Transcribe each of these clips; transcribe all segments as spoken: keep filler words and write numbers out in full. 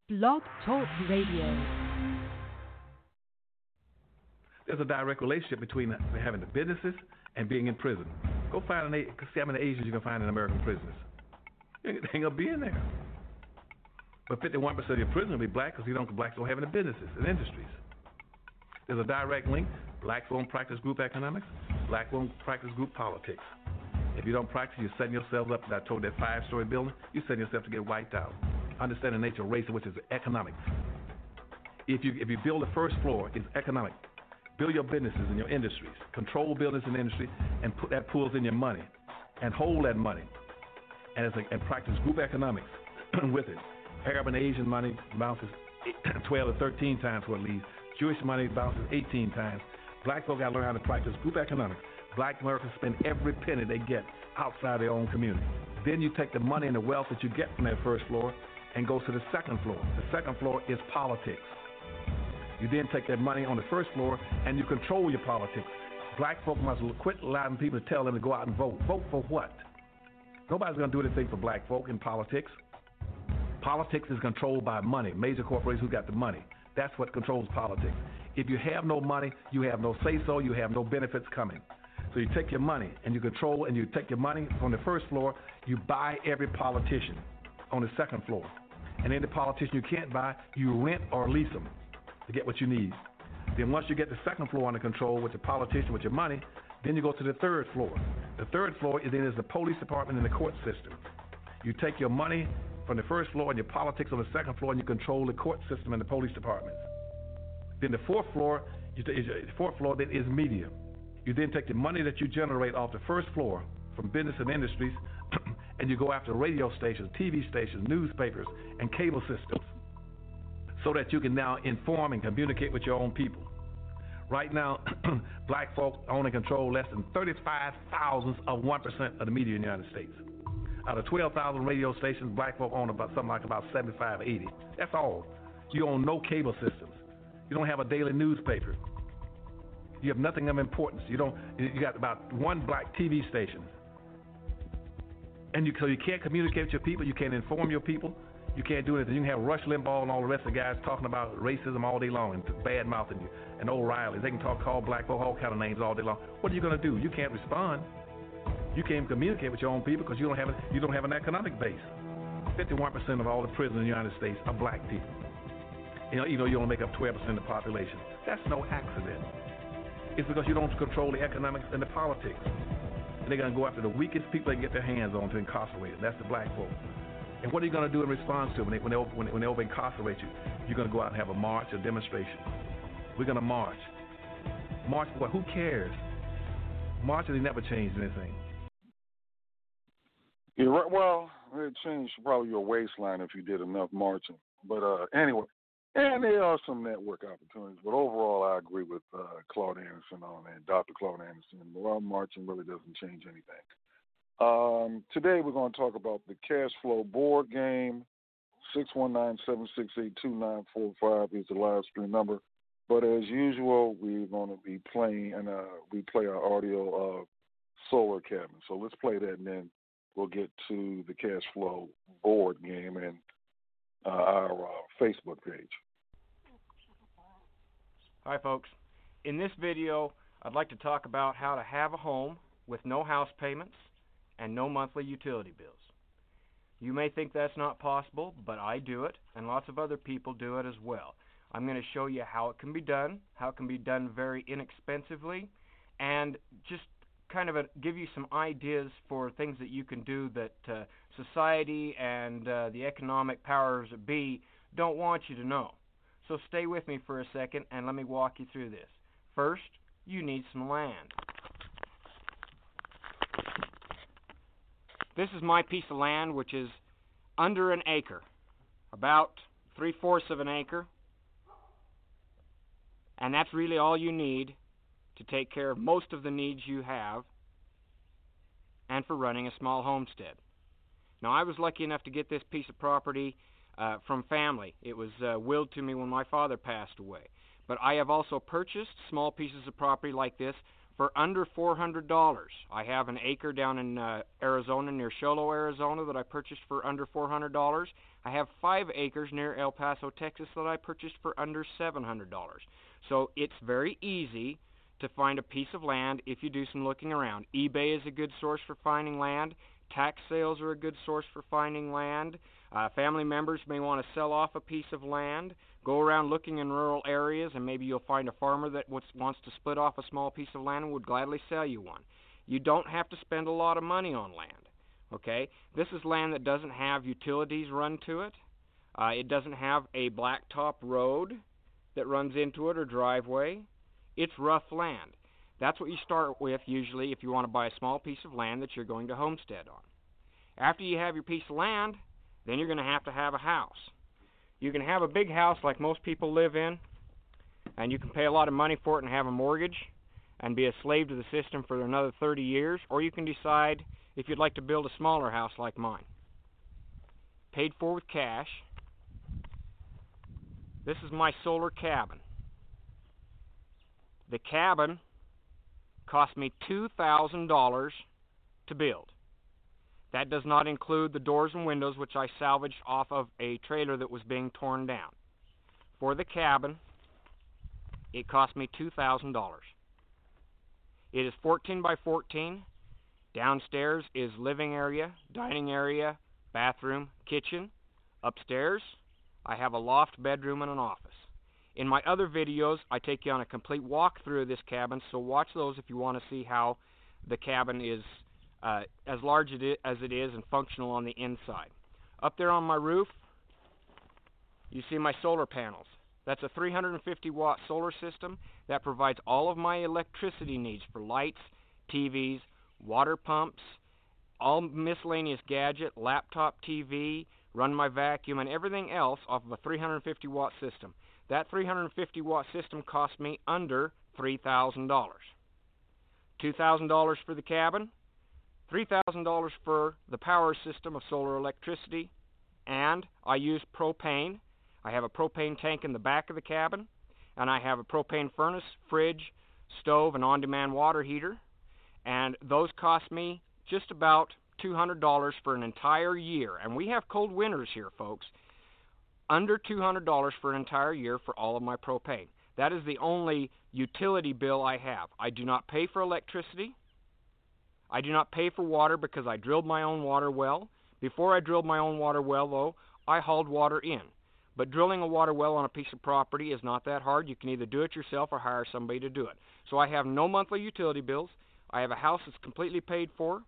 Blog Talk Radio. There's a direct relationship between having the businesses and being in prison. Go find an, see how many Asians you can find in American prisons. They ain't gonna be in there. But fifty-one percent of your prison will be black because you don't blacks don't have any businesses and industries. There's a direct link. Blacks won't practice group economics. Black won't practice group politics. If you don't practice, you're setting yourself up. I told that five-story building, you're setting yourself to get wiped out. Understand the nature of race, which is economics. If you if you build the first floor, it's economic. Build your businesses and your industries. Control business and industry, and put that pulls in your money, and hold that money, and it's a, and practice group economics with it. Arab and Asian money bounces twelve to thirteen times what it leaves. Jewish money bounces eighteen times. Black folk got to learn how to practice group economics. Black Americans spend every penny they get outside their own community. Then you take the money and the wealth that you get from that first floor and go to the second floor. The second floor is politics. You then take that money on the first floor and you control your politics. Black folk must quit allowing people to tell them to go out and vote. Vote for what? Nobody's going to do anything for black folk in politics. Politics is controlled by money, major corporations who got the money. That's what controls politics. If you have no money, you have no say-so, you have no benefits coming. So you take your money and you control, and you take your money on the first floor, you buy every politician on the second floor. And any politician you can't buy, you rent or lease them to get what you need. Then once you get the second floor under control with the politician, with your money, then you go to the third floor. The third floor is then is the police department and the court system. You take your money from the first floor and your politics on the second floor, and you control the court system and the police departments. Then the fourth floor, is the fourth floor then is media. You then take the money that you generate off the first floor from business and industries, and you go after radio stations, T V stations, newspapers, and cable systems, so that you can now inform and communicate with your own people. Right now, black folk own and control less than thirty-five thousandths of one percent of the media in the United States. Out of twelve thousand radio stations, black folk own about something like about seventy-five, eighty. That's all. You own no cable systems. You don't have a daily newspaper. You have nothing of importance. You don't. You got about one black T V station, and you so you can't communicate with your people. You can't inform your people. You can't do anything. You can have Rush Limbaugh and all the rest of the guys talking about racism all day long and bad mouthing you, and O'Reilly. They can talk, call black folk all kind of names all day long. What are you going to do? You can't respond. You can't communicate with your own people because you don't have a, you don't have an economic base. fifty-one percent of all the prisoners in the United States are black people. You know, you know, you only make up twelve percent of the population. That's no accident. It's because you don't control the economics and the politics. And they're going to go after the weakest people they can get their hands on to incarcerate them. That's the black folk. And what are you going to do in response to them when they, when they, when they, when they over incarcerate you? You're going to go out and have a march, a demonstration. We're going to march. March for what? Who cares? Marching, they never changed anything. Yeah, right. Well, it changed probably your waistline if you did enough marching. But uh, anyway, and there are some network opportunities. But overall, I agree with uh, Claude Anderson on that, Doctor Claude Anderson. Well, marching really doesn't change anything. Um, today we're going to talk about the cash flow board game. six one nine, seven six eight, two nine four five is the live stream number. But as usual, we're going to be playing, and uh, we play our audio of Solar Cabin. So let's play that, and then we'll get to the cash flow board game and uh, our uh, Facebook page. Hi, folks. In this video, I'd like to talk about how to have a home with no house payments and no monthly utility bills. You may think that's not possible, but I do it, and lots of other people do it as well. I'm going to show you how it can be done, how it can be done very inexpensively, and just kind of a, give you some ideas for things that you can do that uh, society and uh, the economic powers that be don't want you to know. So stay with me for a second and let me walk you through this. First, you need some land. This is my piece of land, which is under an acre, about three-fourths of an acre. And that's really all you need to take care of most of the needs you have and for running a small homestead. Now, I was lucky enough to get this piece of property uh, from family. It was uh, willed to me when my father passed away. But I have also purchased small pieces of property like this for under four hundred dollars. I have an acre down in uh, Arizona, near Sholo, Arizona, that I purchased for under four hundred dollars. I have five acres near El Paso, Texas, that I purchased for under seven hundred dollars. So it's very easy to find a piece of land if you do some looking around. eBay is a good source for finding land. Tax sales are a good source for finding land. Uh, family members may want to sell off a piece of land. Go around looking in rural areas, and maybe you'll find a farmer that wants to split off a small piece of land and would gladly sell you one. You don't have to spend a lot of money on land, okay? This is land that doesn't have utilities run to it. Uh, it doesn't have a blacktop road that runs into it or driveway. It's rough land. That's what you start with usually if you want to buy a small piece of land that you're going to homestead on. After you have your piece of land, then you're going to have to have a house. You can have a big house like most people live in, and you can pay a lot of money for it and have a mortgage and be a slave to the system for another thirty years, or you can decide if you'd like to build a smaller house like mine. Paid for with cash. This is my solar cabin. The cabin cost me two thousand dollars to build. That does not include the doors and windows, which I salvaged off of a trailer that was being torn down. For the cabin, it cost me two thousand dollars. It is fourteen by fourteen. Downstairs is living area, dining area, bathroom, kitchen. Upstairs, I have a loft, bedroom, and an office. In my other videos, I take you on a complete walkthrough of this cabin, so watch those if you want to see how the cabin is uh, as large as it is and functional on the inside. Up there on my roof, you see my solar panels. That's a three hundred fifty watt solar system that provides all of my electricity needs for lights, T Vs, water pumps, all miscellaneous gadget, laptop T V, run my vacuum, and everything else off of a three hundred fifty watt system. That three hundred fifty watt system cost me under three thousand dollars. two thousand dollars for the cabin, three thousand dollars for the power system of solar electricity, and I use propane. I have a propane tank in the back of the cabin, and I have a propane furnace, fridge, stove, and on-demand water heater, and those cost me just about two hundred dollars for an entire year. And we have cold winters here, folks. Under two hundred dollars for an entire year for all of my propane. That is the only utility bill I have. I do not pay for electricity. I do not pay for water because I drilled my own water well. Before I drilled my own water well, though, I hauled water in. But drilling a water well on a piece of property is not that hard. You can either do it yourself or hire somebody to do it. So I have no monthly utility bills. I have a house that's completely paid for,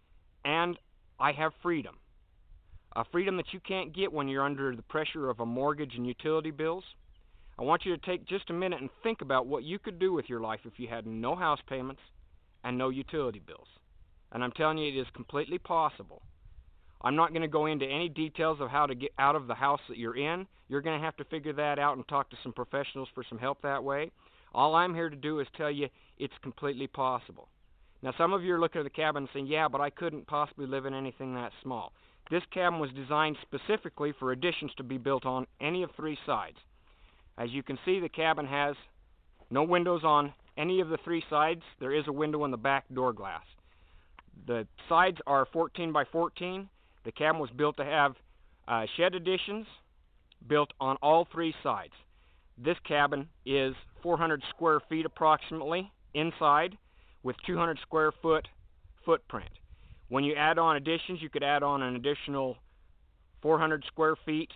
and I have freedom. A freedom that you can't get when you're under the pressure of a mortgage and utility bills. I want you to take just a minute and think about what you could do with your life if you had no house payments and no utility bills. And I'm telling you, it is completely possible. I'm not going to go into any details of how to get out of the house that you're in. You're going to have to figure that out and talk to some professionals for some help that way. All I'm here to do is tell you it's completely possible. Now, some of you are looking at the cabin and saying, yeah, but I couldn't possibly live in anything that small. This cabin was designed specifically for additions to be built on any of three sides. As you can see, the cabin has no windows on any of the three sides. There is a window in the back door glass. The sides are fourteen by fourteen. The cabin was built to have uh, shed additions built on all three sides. This cabin is four hundred square feet approximately inside with two hundred square foot footprint. When you add on additions, you could add on an additional four hundred square feet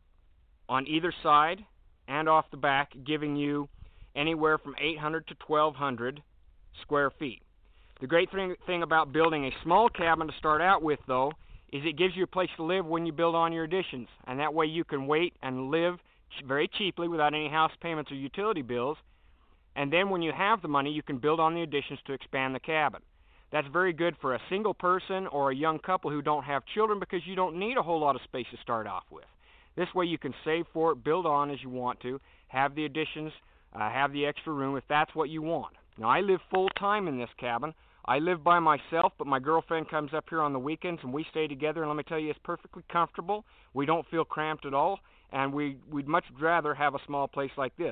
on either side and off the back, giving you anywhere from eight hundred to twelve hundred square feet. The great thing, thing about building a small cabin to start out with, though, is it gives you a place to live when you build on your additions. And that way you can wait and live ch- very cheaply without any house payments or utility bills. And then when you have the money, you can build on the additions to expand the cabin. That's very good for a single person or a young couple who don't have children because you don't need a whole lot of space to start off with. This way you can save for it, build on as you want to, have the additions, uh, have the extra room if that's what you want. Now, I live full-time in this cabin. I live by myself, but my girlfriend comes up here on the weekends and we stay together, and let me tell you, it's perfectly comfortable. We don't feel cramped at all, and we, we'd much rather have a small place like this.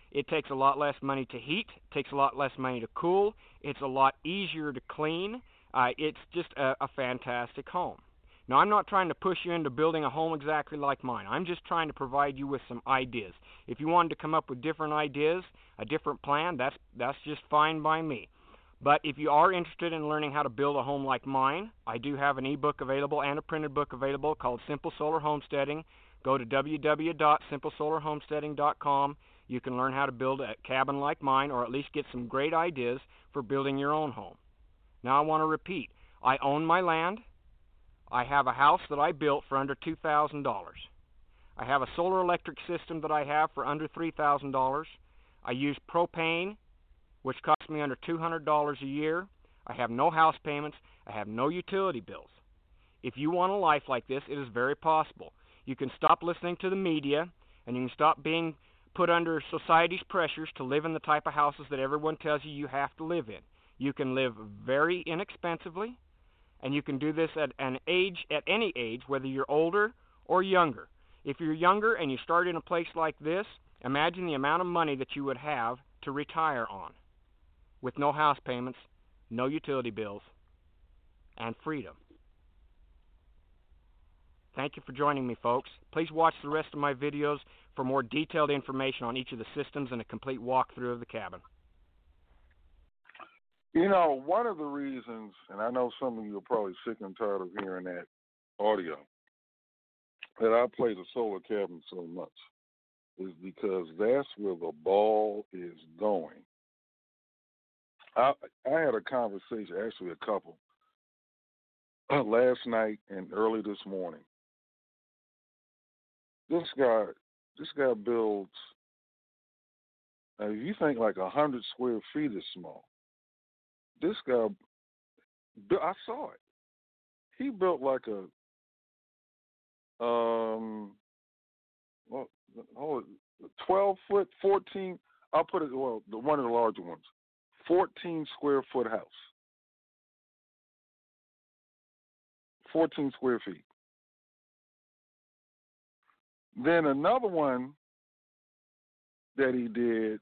It takes a lot less money to heat, takes a lot less money to cool, it's a lot easier to clean. Uh, it's just a, a fantastic home. Now, I'm not trying to push you into building a home exactly like mine. I'm just trying to provide you with some ideas. If you wanted to come up with different ideas, a different plan, that's that's just fine by me. But if you are interested in learning how to build a home like mine, I do have an ebook available and a printed book available called Simple Solar Homesteading. Go to w w w dot simple solar homesteading dot com. You can learn how to build a cabin like mine, or at least get some great ideas for building your own home. Now, I want to repeat. I own my land. I have a house that I built for under two thousand dollars. I have a solar electric system that I have for under three thousand dollars. I use propane, which costs me under two hundred dollars a year. I have no house payments. I have no utility bills. If you want a life like this, it is very possible. You can stop listening to the media, and you can stop being put under society's pressures to live in the type of houses that everyone tells you you have to live in. You can live very inexpensively, and you can do this at an age, at any age, whether you're older or younger. If you're younger and you start in a place like this, imagine the amount of money that you would have to retire on, with no house payments, no utility bills, and freedom. Thank you for joining me, folks. Please watch the rest of my videos for more detailed information on each of the systems and a complete walkthrough of the cabin. You know, one of the reasons, and I know some of you are probably sick and tired of hearing that audio, that I play the solar cabin so much is because that's where the ball is going. I, I had a conversation, actually a couple, last night and early this morning. This guy, this guy builds, now if you think like one hundred square feet is small, this guy, I saw it. He built like a, um, well, twelve foot, fourteen, I'll put it, well, the one of the larger ones, fourteen square foot house. fourteen square feet. Then another one that he did,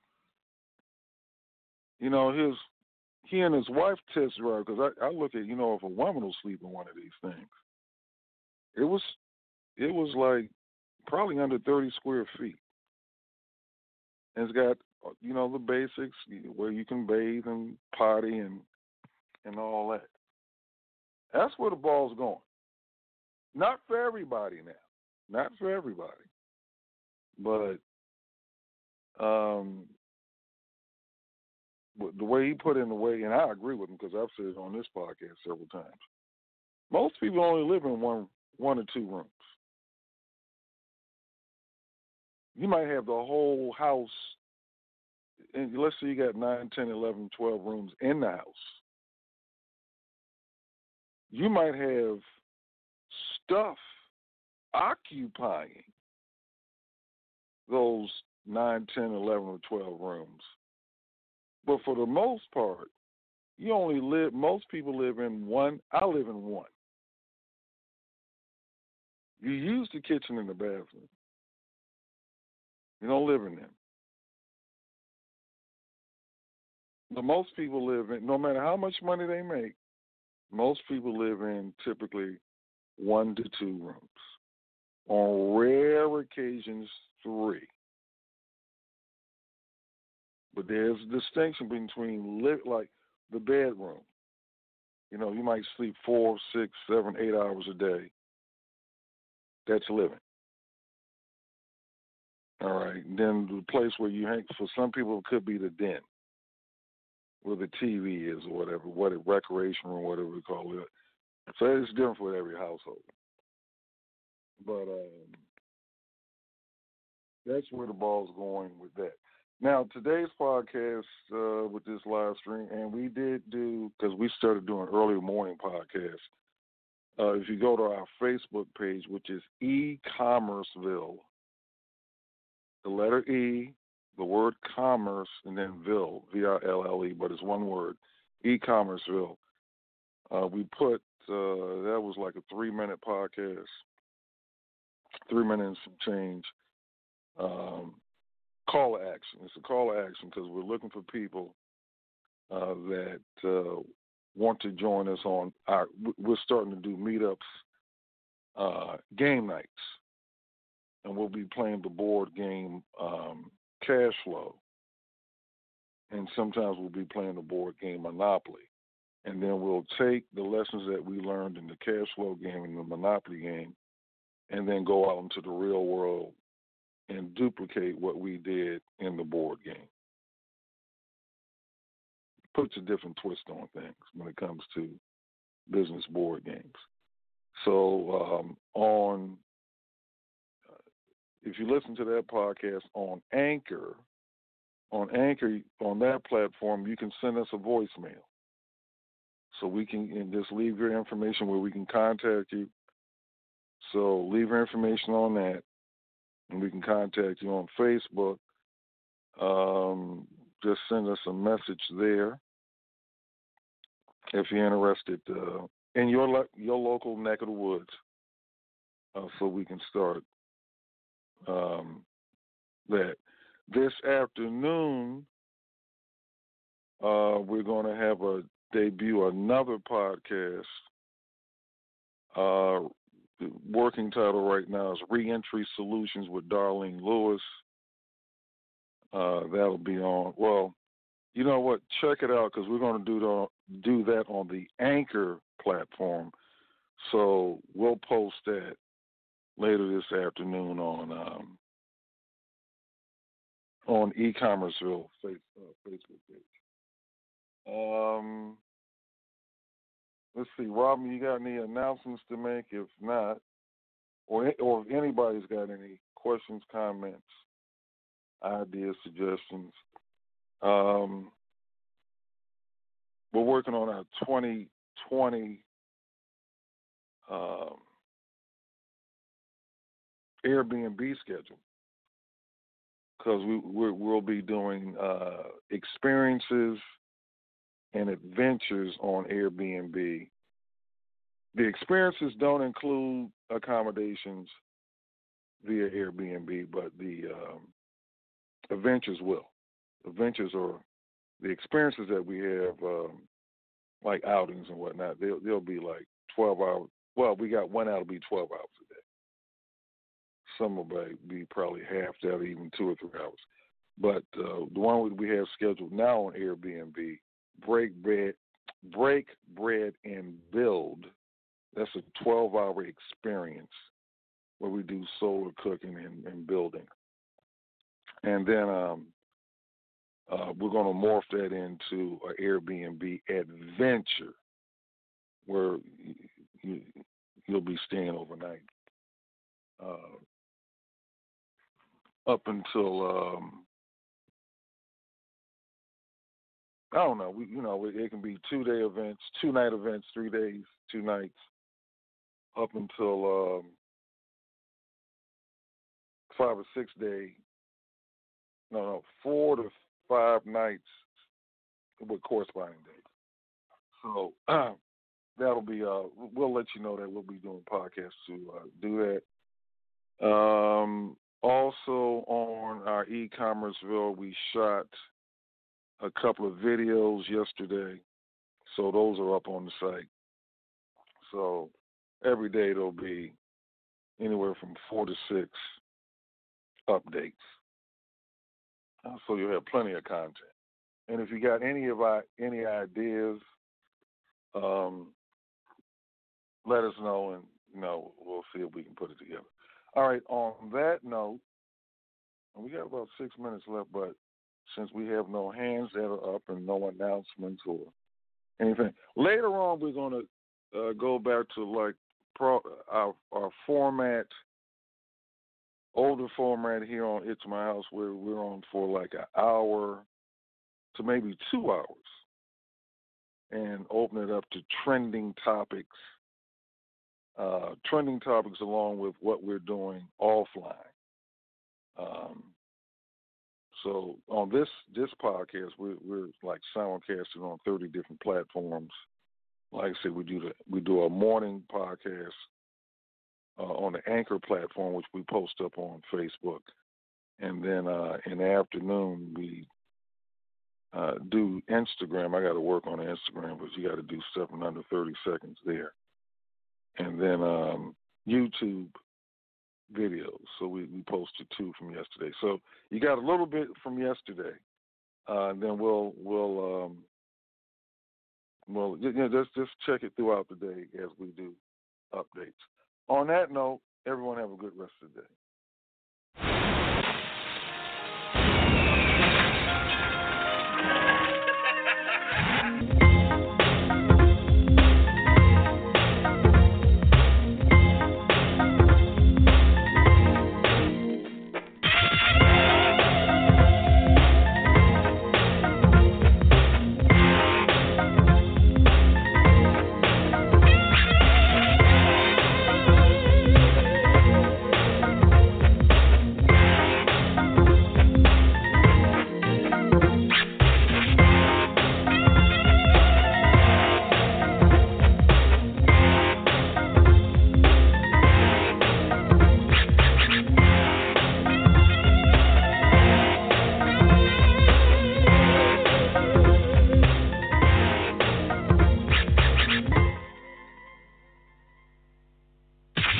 you know, his he and his wife test drive, because I, I look at, you know, if a woman will sleep in one of these things, it was it was like probably under thirty square feet. And it's got, you know, the basics where you can bathe and potty and and all that. That's where the ball's going. Not for everybody now. Not for everybody. But um, the way he put in the way, and I agree with him because I've said it on this podcast several times, most people only live in one one or two rooms. You might have the whole house, and let's say you got nine, ten, eleven, twelve rooms in the house. You might have stuff occupying those nine, ten, eleven, or twelve rooms. But for the most part, you only live, most people live in one. I live in one. You use the kitchen and the bathroom. You don't live in them. But most people live in, no matter how much money they make, most people live in typically one to two rooms. On rare occasions, three. But there's a distinction between, live, like, the bedroom. You know, you might sleep four, six, seven, eight hours a day. That's living. All right. Then the place where you hang, for some people, it could be the den, where the T V is or whatever, what a recreation room, whatever we call it. So it's different for every household. But um, that's where the ball's going with that. Now, today's podcast uh, with this live stream, and we did do, because we started doing early morning podcasts, uh, if you go to our Facebook page, which is E-Commerceville, the letter E, the word commerce, and then Ville, V I L L E, but it's one word, E-Commerceville. Uh, we put, uh, that was like a three-minute podcast, three minutes and some change. Um, call to action. It's a call to action because we're looking for people uh, that uh, want to join us on our. We're starting to do meetups, uh, game nights, and we'll be playing the board game um, Cash Flow, and sometimes we'll be playing the board game Monopoly. And then we'll take the lessons that we learned in the Cash Flow game and the Monopoly game, and then go out into the real world and duplicate what we did in the board game. Puts a different twist on things when it comes to business board games. So um, on, uh, if you listen to that podcast on Anchor, on Anchor, on that platform, you can send us a voicemail. So we can and just leave your information where we can contact you. So leave your information on that, and we can contact you on Facebook. Um, just send us a message there if you're interested uh, in your lo- your local neck of the woods, uh, so we can start um, that. This afternoon, uh, we're going to have a debut another podcast. Uh, the working title right now is Reentry Solutions with Darlene Lewis. Uh, that'll be on. Well, you know what? Check it out because we're going to do the, do that on the Anchor platform. So we'll post that later this afternoon on um, on eCommerceville face, uh, Facebook page. Um, let's see, Robin, you got any announcements to make? If not, or or if anybody's got any questions, comments, ideas, suggestions, um, we're working on our twenty twenty um, Airbnb schedule because we we're, we'll be doing uh, experiences and adventures on Airbnb. The experiences don't include accommodations via Airbnb, but the um, adventures will. Adventures are the experiences that we have, um, like outings and whatnot. They'll, they'll be like twelve hours. Well, we got one out to be twelve hours a day. Some will be probably half that, even two or three hours. But uh, the one we have scheduled now on Airbnb, Break Bread, Break Bread and Build. That's a twelve-hour experience where we do solar cooking and, and building. And then um, uh, we're going to morph that into an Airbnb adventure where you, you'll be staying overnight uh, up until um, I don't know. We, you know, it, it can be two-day events, two-night events, three days, two nights, up until um, five or six day. No, no, four to five nights with corresponding days. So uh, that'll be. Uh, we'll let you know that we'll be doing podcasts to uh, do that. Um, also on our eCommerceville, we shot a couple of videos yesterday, so those are up on the site. So every day there'll be anywhere from four to six updates. Uh, so you'll have plenty of content. And if you got any of our any ideas, um, let us know, and you know we'll see if we can put it together. All right. On that note, we got about six minutes left, but since we have no hands that are up and no announcements or anything, later on we're going to uh, go back to like pro, our our format, older format here on It's My House, where we're on for like an hour to maybe two hours, and open it up to trending topics, uh, trending topics along with what we're doing offline. Um, so on this this podcast, we're, we're like simulcasting on thirty different platforms. Like I said, we do the we do a morning podcast uh, on the Anchor platform, which we post up on Facebook. and then uh, in the afternoon we uh, do Instagram. I got to work on Instagram, but you got to do stuff in under thirty seconds there, and then um, YouTube videos. So we, we posted two from yesterday. So you got a little bit from yesterday. Uh, and then we'll we'll um, we'll you know, just just check it throughout the day as we do updates. On that note, everyone have a good rest of the day.